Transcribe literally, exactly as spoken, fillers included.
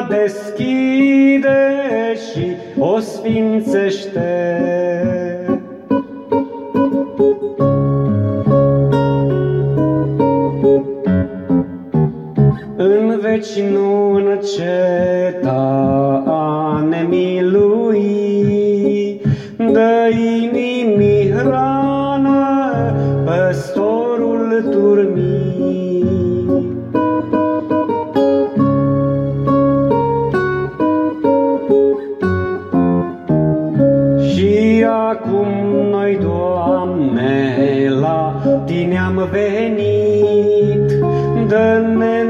deschide și o sfințește. În veci nu înceta a ne milui, dă inimii hrană, păstorul turmii. Și acum noi, Doamne, la Tine am venit, dă-ne